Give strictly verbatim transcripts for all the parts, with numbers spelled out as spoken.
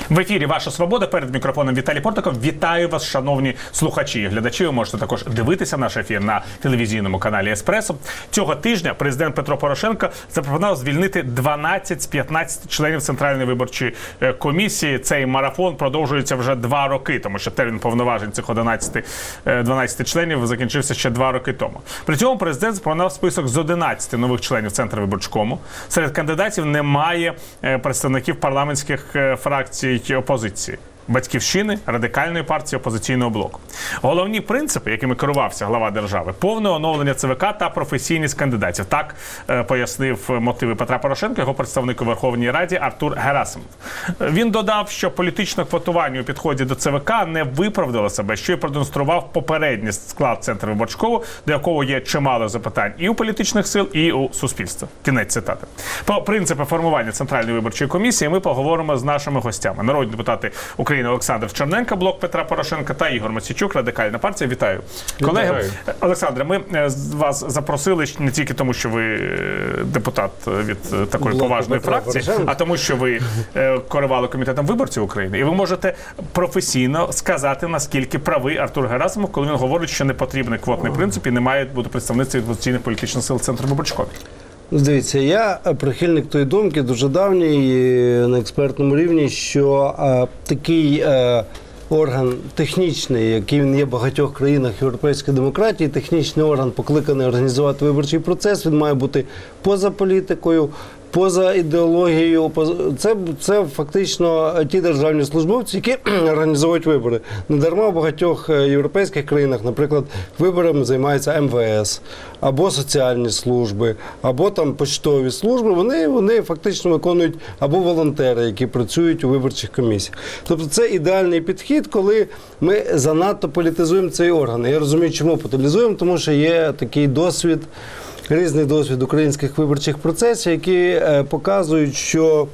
В ефірі «Ваша свобода», перед мікрофоном Віталій Портников. Вітаю вас, шановні слухачі і глядачі. Ви можете також дивитися наш ефір на телевізійному каналі «Еспресо». Цього тижня президент Петро Порошенко запропонував звільнити дванадцять з п'ятнадцяти членів Центральної виборчої комісії. Цей марафон продовжується вже два роки, тому що термін повноважень цих одинадцяти, дванадцяти членів закінчився ще два роки тому. При цьому президент запропонував список з одинадцяти нових членів Центрвиборчкому. Серед кандидатів немає представників парламентських фракцій опозиції. Батьківщини, Радикальної партії, Опозиційного блоку. Головні принципи, якими керувався глава держави – повне оновлення ЦВК та професійність кандидатів. Так е, пояснив мотиви Петра Порошенка його представник у Верховній Раді Артур Герасимов. Він додав, що політичне квотування у підході до ЦВК не виправдало себе, що й продемонстрував попередній склад Центрвиборчкого, до якого є чимало запитань і у політичних сил, і у суспільства. Кінець цитати. Про принципи формування Центральної виборчої комісії ми поговоримо з нашими гостями. Народні депутати України Олександр Черненко, блок Петра Порошенка, та Ігор Мосійчук, Радикальна партія. Вітаю, колеги. Вітаю. Олександре, ми вас запросили не тільки тому, що ви депутат від такої блок поважної Петра фракції, Порошенка, а тому, що ви керували комітетом виборців України. І ви можете професійно сказати, наскільки правий Артур Герасимов, коли він говорить, що не потрібний квотний принцип і не має бути представництва від опозиційних політичних сил Центрвиборчкого. Дивіться, я прихильник тої думки, дуже давній, на експертному рівні, що а, такий а, орган технічний, який він є в багатьох країнах європейської демократії, технічний орган, покликаний організувати виборчий процес, він має бути поза політикою, поза ідеологією. Це, це фактично ті державні службовці, які організовують вибори. Недарма в багатьох європейських країнах, наприклад, виборами займаються ем ве ес, або соціальні служби, або там поштові служби. Вони, вони фактично виконують, або волонтери, які працюють у виборчих комісіях. Тобто це ідеальний підхід, коли ми занадто політизуємо цей орган. Я розумію, чому політизуємо, тому що є такий досвід, різний досвід українських виборчих процесів, які е, показують, що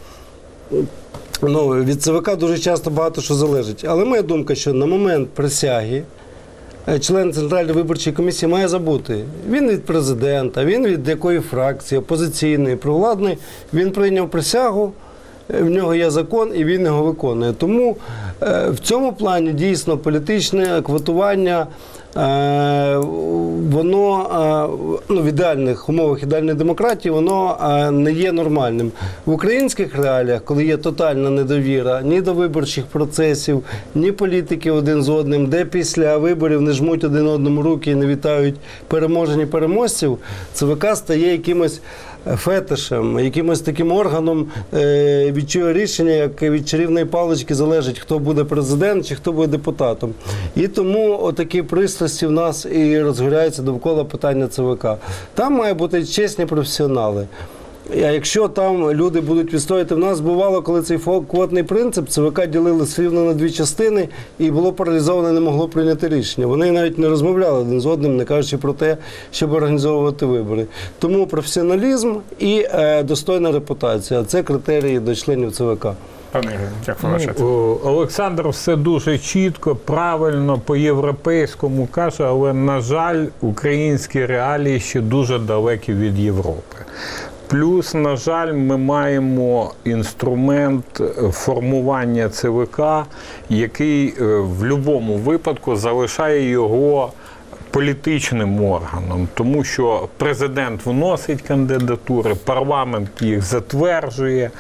ну, від ЦВК дуже часто багато що залежить. Але моя думка, що на момент присяги член Центральної виборчої комісії має забути. Він від президента, він від якої фракції, опозиційної, провладної, він прийняв присягу, в нього є закон і він його виконує. Тому е, в цьому плані дійсно політичне квотування Е, воно е, ну, в ідеальних умовах ідеальної демократії, воно е, не є нормальним. В українських реаліях, коли є тотальна недовіра ні до виборчих процесів, ні політиків один з одним, де після виборів не жмуть один одному руки і не вітають переможені переможців, ЦВК стає якимось фетишем, якимось таким органом, е, від чого рішення, як від чарівної палички, залежить, хто буде президент чи хто буде депутатом. І тому отакі пристрасті в нас і розгоряються довкола питання ЦВК. Там мають бути чесні професіонали. А якщо там люди будуть відстояти, в нас бувало, коли цей квотний принцип, ЦВК ділили рівно на дві частини і було паралізовано, не могло прийняти рішення. Вони навіть не розмовляли один з одним, не кажучи про те, щоб організовувати вибори. Тому професіоналізм і е, достойна репутація – це критерії до членів ЦВК. Пане Ігорю, як ви бачите? Ну, Олександр все дуже чітко, правильно, по-європейському каже, але, на жаль, українські реалії ще дуже далекі від Європи. Плюс, на жаль, ми маємо інструмент формування ЦВК, який в будь-якому випадку залишає його політичним органом, тому що президент вносить кандидатури, парламент їх затверджує.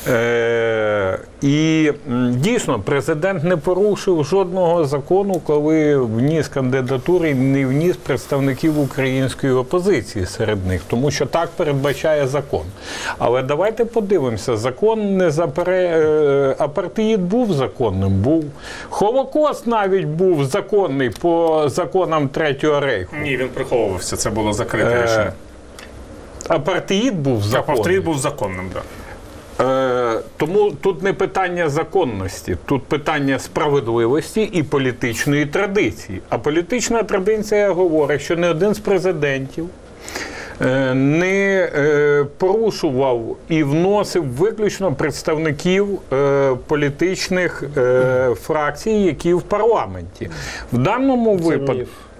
Е- і дійсно, президент не порушив жодного закону, коли вніс кандидатури і не вніс представників української опозиції серед них, тому що так передбачає закон. Але давайте подивимося, закон не запере... апартеїд був законним? Був. Холокост навіть був законний по законам Третього Рейху. Ні, він приховувався, це було закрите рішення. Апартеїд був законним? Апартеїд був законним, так. Е, тому тут не питання законності, тут питання справедливості і політичної традиції. А політична традиція говорить, що не один з президентів е, не е, порушував і вносив виключно представників е, політичних е, фракцій, які в парламенті. В даному випадку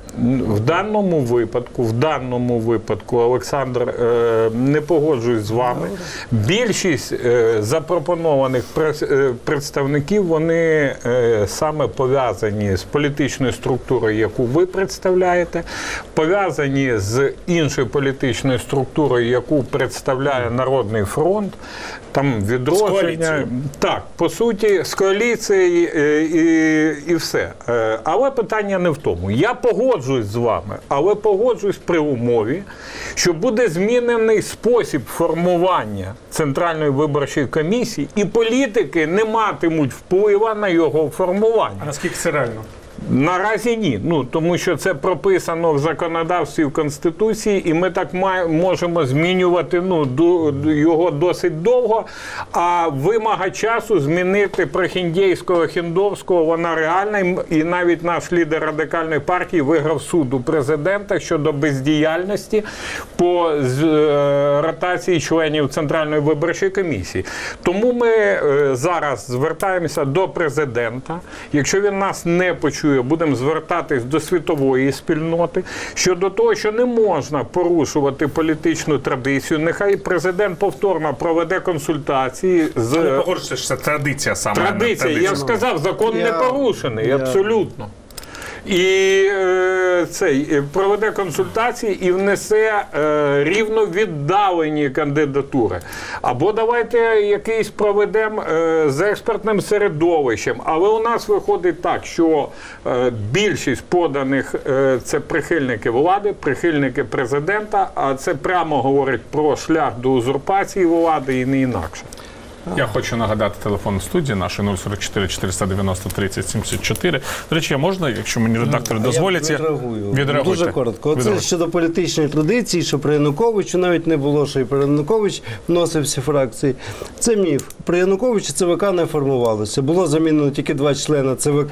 В даному випадку, в даному випадку, Олександр, е, не погоджуюсь з вами. Більшість е, запропонованих прес, е, представників, вони е, саме пов'язані з політичною структурою, яку ви представляєте, пов'язані з іншою політичною структурою, яку представляє Народний фронт, там відродження. Так, по суті, з коаліцією і, і, і все. Е, але питання не в тому. Я погоджуюсь з вами, але погоджуюсь при умові, що буде змінений спосіб формування Центральної виборчої комісії, і політики не матимуть впливу на його формування. А наскільки це реально? Наразі ні. Ну, тому що це прописано в законодавстві, в Конституції, і ми так має, можемо змінювати ну, до, його досить довго, а вимога часу змінити Прохіндєйського, Хіндовського, вона реальна, і навіть наш лідер Радикальної партії виграв суд у президента щодо бездіяльності по з, е, ротації членів Центральної виборчої комісії. Тому ми е, зараз звертаємося до президента. Якщо він нас не почує, будемо звертатись до світової спільноти щодо того, що не можна порушувати політичну традицію. Нехай президент повторно проведе консультації з... Ви погоджуєте, що це традиція саме. Традиція. традиція. Я сказав, закон Я... не порушений, Я... абсолютно. І е, цей проведе консультації і внесе е, рівно віддалені кандидатури. Або давайте якийсь проведемо е, з експертним середовищем. Але у нас виходить так, що е, більшість поданих е, це прихильники влади, прихильники президента, а це прямо говорить про шлях до узурпації влади і не інакше. Я хочу нагадати телефон студії нашої нуль сорок чотири чотириста дев'яносто тридцять сімдесят чотири. До речі, можна, якщо мені редактори дозволять, я відреагую. відреагуйте. Дуже коротко. Оце Відреагуйте. щодо політичної традиції, що при Януковичу навіть не було, що і при Янукович вносився фракції. Це міф. При Януковичі ЦВК не формувалося. Було замінено тільки два члени ЦВК,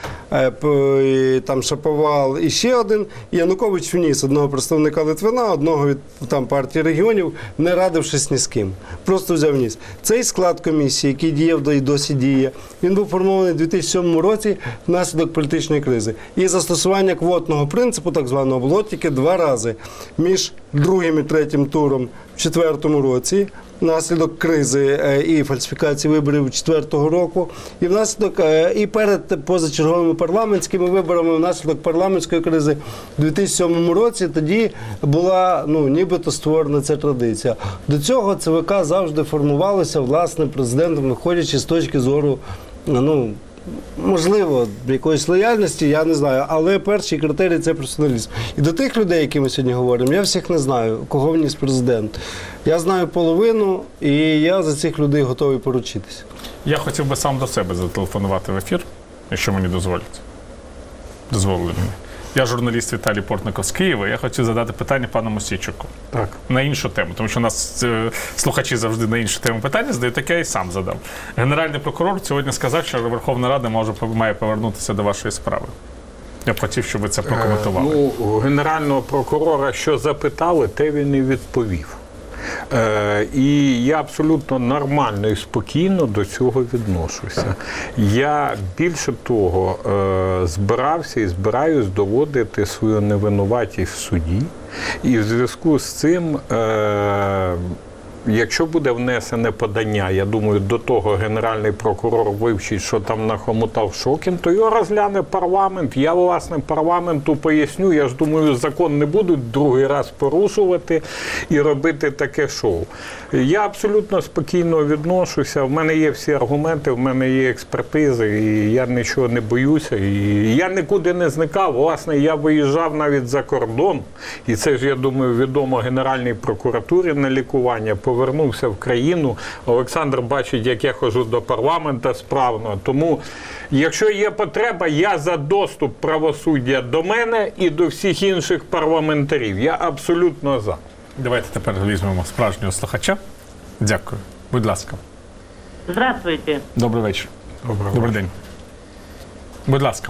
там Шаповал і ще один. І Янукович вніс одного представника Литвина, одного від там партії регіонів, не радившись ні з ким. Просто взяв вніс. Цей склад комісії, який діяв і досі діє, він був формований у дві тисячі сьомому році внаслідок політичної кризи. І застосування квотного принципу, так званого, було тільки два рази. Між другим і третім туром в четвертому році, внаслідок кризи і фальсифікації виборів четвертого року, і внаслідок і перед позачерговими парламентськими виборами, внаслідок парламентської кризи у дві тисячі сьомому році, тоді була, ну, нібито створена ця традиція. До цього ЦВК завжди формувалося, власне, президентом, виходячи з точки зору, ну, можливо, якоїсь лояльності, я не знаю, але перший критерій – це професіоналізм. І до тих людей, які ми сьогодні говоримо, я всіх не знаю, кого вніс президент. Я знаю половину, і я за цих людей готовий поручитися. Я хотів би сам до себе зателефонувати в ефір, якщо мені дозволять. Дозволили мені. Я журналіст Віталій Портников з Києва. Я хотів задати питання пану Мосійчуку. Так. На іншу тему, тому що у нас е, слухачі завжди на іншу тему питання задають, таке я і сам задав. Генеральний прокурор сьогодні сказав, що Верховна Рада може, має повернутися до вашої справи. Я б хотів, щоб ви це прокоментували. Е, ну, генерального прокурора, що запитали, те він і відповів. Е, і я абсолютно нормально і спокійно до цього відношуся. Я більше того е, збирався і збираюсь доводити свою невинуватість в суді. І в зв'язку з цим, е, якщо буде внесене подання, я думаю, до того Генеральний прокурор вивчить, що там нахомутав Шокін, то його розгляне парламент. Я, власне, парламенту поясню, я ж думаю, закон не будуть другий раз порушувати і робити таке шоу. Я абсолютно спокійно відношуся, в мене є всі аргументи, в мене є експертизи, і я нічого не боюся. І я нікуди не зникав, власне, я виїжджав навіть за кордон, і це ж, я думаю, відомо Генеральній прокуратурі на лікування, повернувся в країну. Олександр бачить, як я ходжу до парламенту справно. Тому, якщо є потреба, я за доступ правосуддя до мене і до всіх інших парламентарів. Я абсолютно за. Давайте тепер візьмемо справжнього слухача. Дякую. Будь ласка. Здравствуйте. Добрий вечір. Доброго Добрий день. Будь ласка.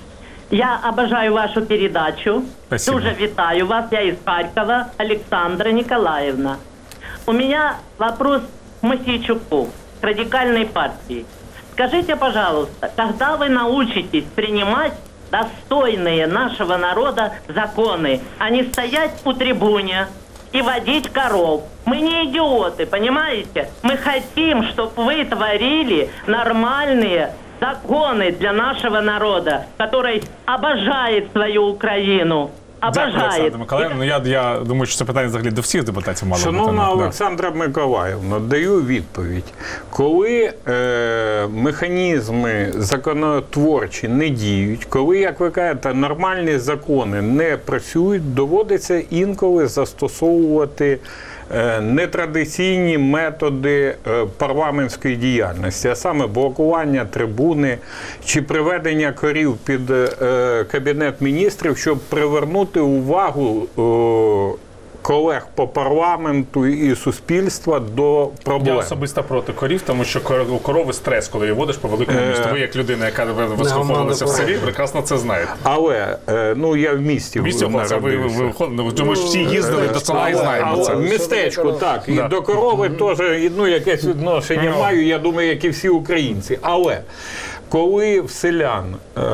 Я обожаю вашу передачу. Спасибо. Дуже вітаю вас. Я из Харькова, Александра Николаевна. У меня вопрос к Мосійчуку, к радикальной партии. Скажите, пожалуйста, когда вы научитесь принимать достойные нашего народа законы, а не стоять у трибуне и водить коров. Мы не идиоты, понимаете? Мы хотим, чтобы вы творили нормальные законы для нашего народа, который обожает свою Украину. Дякую, Обожает. Олександра Миколаївна. Ну, я, я думаю, що це питання взагалі до всіх депутатів мало бути. Шановна Да. Олександра Миколаївна, даю відповідь. Коли е, механізми законотворчі не діють, коли, як ви кажете, нормальні закони не працюють, доводиться інколи застосовувати е, нетрадиційні методи е, парламентської діяльності, а саме блокування трибуни чи приведення корів під е, Кабінет міністрів, щоб привернути увагу е, колег по парламенту і суспільства до проблем. Я особисто проти корів, тому що кор- у корови стрес, коли її водиш по великому місту. Ви, як людина, яка вислуховувалася в селі, прекрасно це знаєте. Але, е, ну, я в місті В місті народився. ви, ви, ви виходили, тому що всі їздили до села і Але, знаємо але це. в містечку, так. І Да. до корови теж ну, якесь відношення Ну. маю, я думаю, як і всі українці. Але коли в селян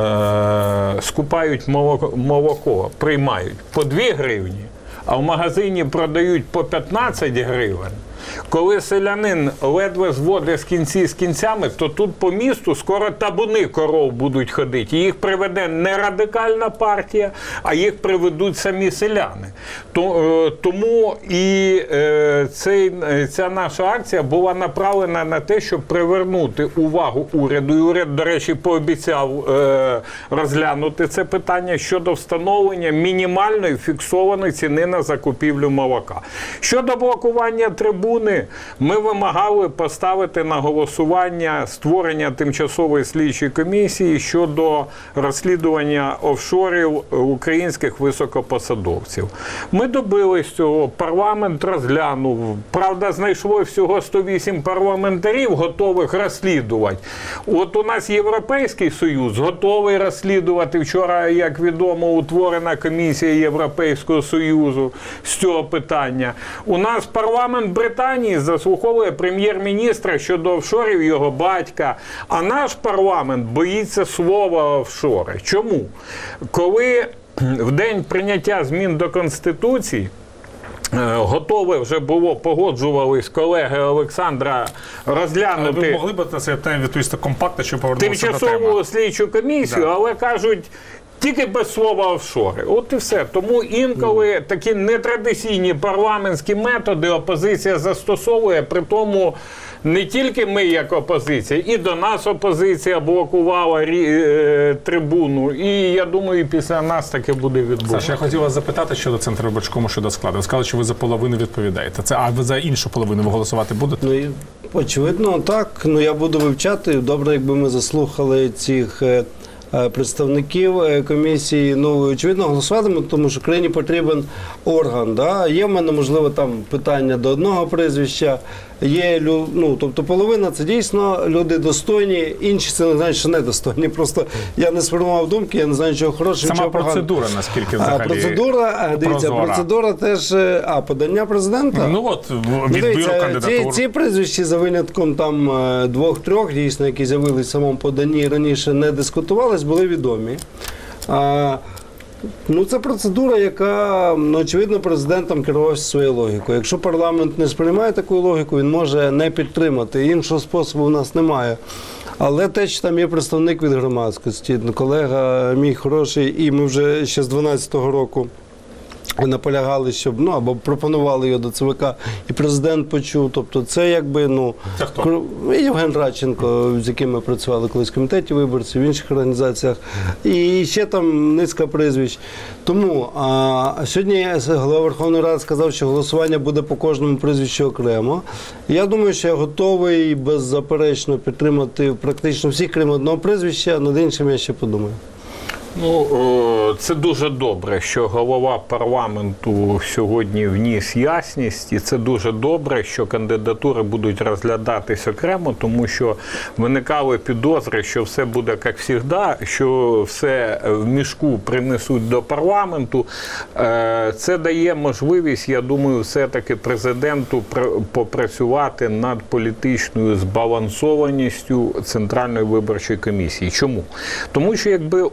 е- скупають молоко, молоко, приймають по дві гривні, а в магазині продають по п'ятнадцять гривень, коли селянин ледве зводить з кінці з кінцями, то тут по місту скоро табуни коров будуть ходити. І їх приведе не радикальна партія, а їх приведуть самі селяни. То, тому і е, цей, ця наша акція була направлена на те, щоб привернути увагу уряду. І уряд, до речі, пообіцяв е, розглянути це питання щодо встановлення мінімальної фіксованої ціни на закупівлю молока. Щодо блокування трибун, ми вимагали поставити на голосування створення тимчасової слідчої комісії щодо розслідування офшорів українських високопосадовців. Ми добились цього, парламент розглянув. Правда, знайшло всього сто вісім парламентарів, готових розслідувати. От у нас Європейський Союз готовий розслідувати. Вчора, як відомо, утворена комісія Європейського Союзу з цього питання. У нас парламент Британії заслуховує прем'єр-міністра щодо офшорів його батька, а наш парламент боїться слова офшори. Чому? Коли в день прийняття змін до Конституції готове вже було, погоджувались колеги Олександра розглянути... Ви могли б на це питання відповісти компактно, щоб повернутися до теми? Тимчасову слідчу комісію, Да. але кажуть, тільки без слова офшори. От і все. Тому інколи такі нетрадиційні парламентські методи опозиція застосовує, при тому не тільки ми як опозиція, і до нас опозиція блокувала рі, е, трибуну. І я думаю, і після нас таке буде відбуватися. Саша, я хотів вас запитати щодо Центру виборчкому, щодо складу. Ви сказали, що ви за половину відповідаєте. Це, а ви за іншу половину ви голосувати будете? Ну, і, очевидно, так. Ну, я буду вивчати. Добре, якби ми заслухали цих е, е, представників е, комісії. Ну, очевидно, голосуватимемо, тому що країні потрібен орган. Да? Є в мене, можливо, там питання до одного прізвища. Є, лю- ну, тобто половина – це дійсно люди достойні, інші – це не значить, що недостойні. Просто я не сформував думки, я не знаю, чого хорошого, Сама чого поганого. процедура, наскільки взагалі А процедура, а, дивіться, прозора? процедура теж, е, а, подання президента? Ну от, Ну, відбір дивіться, кандидатур. ці, ці прізвища за винятком там е, двох-трьох, дійсно, які з'явились в самому поданні, раніше не дискутувались, були відомі. А, ну, це процедура, яка, ну, очевидно, президентом керувався своєю логікою. Якщо парламент не сприймає таку логіку, він може не підтримати. Іншого способу у нас немає. Але те, що там є представник від громадськості, колега мій хороший, і ми вже ще з дванадцятого року наполягали, щоб, ну, або пропонували його до ЦВК, і президент почув. Тобто це якби, ну, Це хто? кру- Євген Радченко, з яким ми працювали колись в комітеті виборців, в інших організаціях, і ще там низка прізвищ. Тому а, сьогодні голова Верховної Ради сказав, що голосування буде по кожному прізвищу окремо. Я думаю, що я готовий беззаперечно підтримати практично всіх, крім одного прізвища, над іншим я ще подумаю. Ну, о, це дуже добре, що голова парламенту сьогодні вніс ясність, і це дуже добре, що кандидатури будуть розглядатись окремо, тому що виникали підозри, що все буде як завжди, що все в мішку принесуть до парламенту. Е, Це дає можливість, я думаю, все-таки президенту пр- попрацювати над політичною збалансованістю Центральної виборчої комісії. Чому? Тому що якби у нас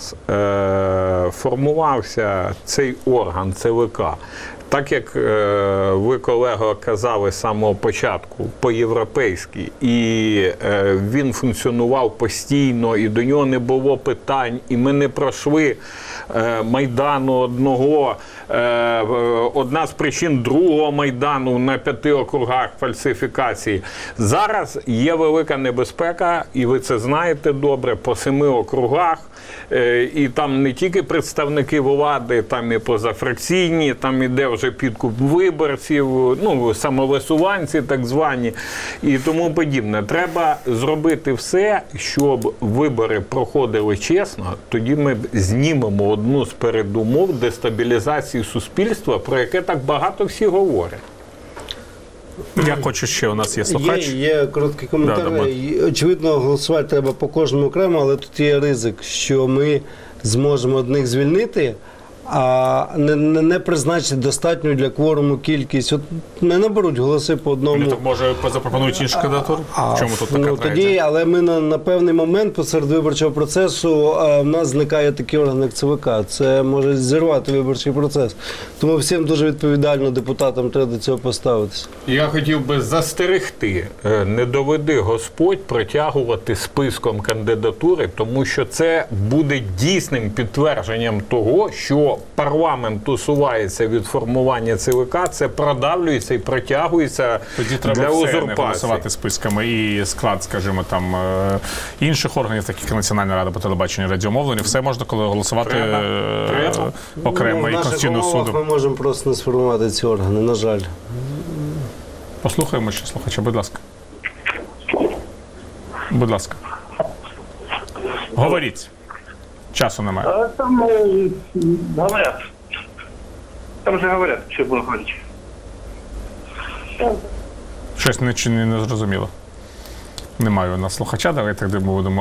зараз е, формувався цей орган ЦВК, так як е, ви, колего, казали з самого початку, по-європейськи, і е, він функціонував постійно, і до нього не було питань, і ми не пройшли е, Майдану одного, е, одна з причин другого Майдану на п'яти округах фальсифікації. Зараз є велика небезпека, і ви це знаєте добре, по семи округах, е, і там не тільки представники влади, там і позафракційні, там іде вже підкуп виборців, ну, самовисуванці так звані і тому подібне. Треба зробити все, щоб вибори проходили чесно, тоді ми знімемо одну з передумов дестабілізації суспільства, про яке так багато всі говорять. Я хочу ще, у нас є слухач. Є, є короткий коментар. Да, І, очевидно, голосувати треба по кожному окремо, але тут є ризик, що ми зможемо одних звільнити, а не, не, не призначити достатню для кворуму кількість. От не наберуть голоси по одному. Ну, так, може, запропонують іншу кандидатуру? В чому тут така Ну, трагедія? тоді, але ми на, на певний момент посеред виборчого процесу а, в нас зникає такий орган, як ЦВК. Це може зірвати виборчий процес. Тому всім дуже відповідально депутатам треба до цього поставитися. Я хотів би застерегти, е, не доведи Господь протягувати списком кандидатури, тому що це буде дійсним підтвердженням того, що парламент усувається від формування ЦВК, це продавлюється і протягується Тоді треба для все не узурпації. голосувати списками і склад, скажімо, там е, інших органів, таких як Національна рада по телебаченню і радіомовленню, все можна коли голосувати Треба. е, Треба. окремо Ну, і в наших Конституційного умовах суду. ми можемо просто не сформувати ці органи, на жаль. Послухаємо ще слухача, будь ласка. Будь ласка. Говоріть. Часу немає. А там э, говорят. Там же говорят, что буду говорить. Щось не, чи не, не зрозуміло. Немає у нас слухача, давайте тоді ми будемо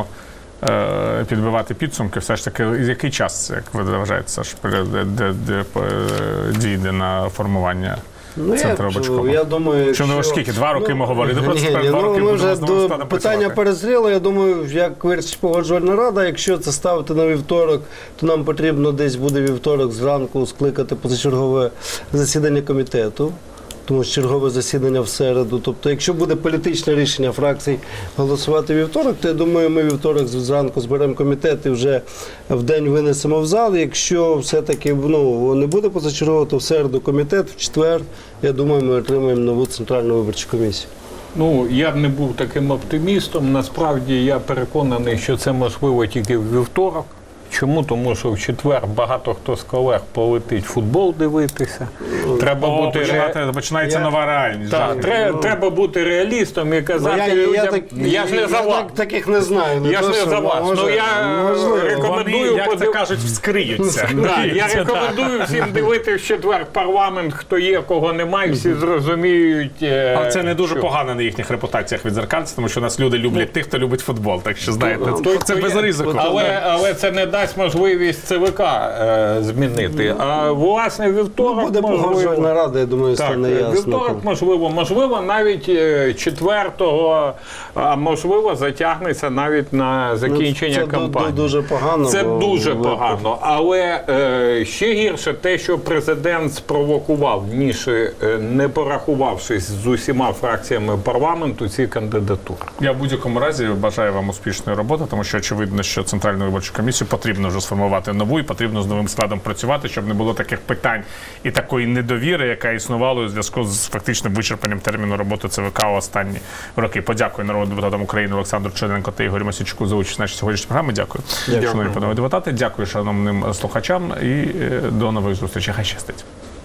е, підбивати підсумки. Все ж таки, який час, як ви вважаєте, Саш, де, де, де е, дійде на формування Ну, центру я, Рибачкова? я думаю, Що не скільки? Два роки ми говорили. Ні, Просто ні, два ну, роки ми будемо вже знову до стане питання працювати. перезріло. Я думаю, як вирішить погоджувальна рада, якщо це ставити на вівторок, то нам потрібно десь буде вівторок зранку скликати позачергове засідання комітету. Тому що чергове засідання в середу. Тобто, якщо буде політичне рішення фракцій голосувати вівторок, то я думаю, ми вівторок зранку зберемо комітет і вже в день винесемо в зал. Якщо все-таки ну, не буде позачергово, то в середу комітет, в четвер, я думаю, ми отримаємо нову Центральну виборчу комісію. Ну, я б не був таким оптимістом. Насправді, я переконаний, що це можливо тільки в вівторок. Чому? Тому що в четвер багато хто з колег полетить футбол дивитися. Треба О, бути ре... починати- починається Я- нова реальність. Так, Так. тре- треба бути реалістом і казати Ну, я, людям, я, так, я ж не за вас. так, таких не знаю. Я ж то, не що, за вас. може, Ну, я можливо. рекомендую Вони, як це подив- кажуть, вскриються. Да, я Це рекомендую всім дивитися в четвер парламент, хто є, кого немає, всі зрозуміють. е, Але це не дуже що- погано на їхніх репутаціях відзеркальця, тому що у нас люди люблять тих, хто любить футбол. Так що, знаєте, Той, це хто без є. ризику. Але, але це не дасть можливість ЦВК е, змінити. А власне Ну, вівторок буде можливо. погоджувальна рада, я думаю, Так, стане ясно. вівторок можливо, можливо, навіть е, четвертого, а можливо, затягнеться навіть на закінчення Ну, це кампанії. ду- дуже погано, Це бо дуже ви- погано. Але е, ще гірше те, що президент спровокував, ніж е, не порахувавшись з усіма фракціями парламенту, ці кандидатури. Я в будь-якому разі бажаю вам успішної роботи, тому що очевидно, що Центральну виборчу комісію потрібно вже сформувати нову і потрібно з новим складом працювати, щоб не було таких питань і такої недовіри, яка існувала у зв'язку з фактичним вичерпанням терміну роботи ЦВК у останні роки. Подякую народним депутатам України Олександру Черненко та Ігорю Мосійчуку за участь в нашій сьогоднішній програмі. Дякую. Дякую. Шановні панове депутати, дякую шановним слухачам і е, до нових зустрічей. Хай щастить.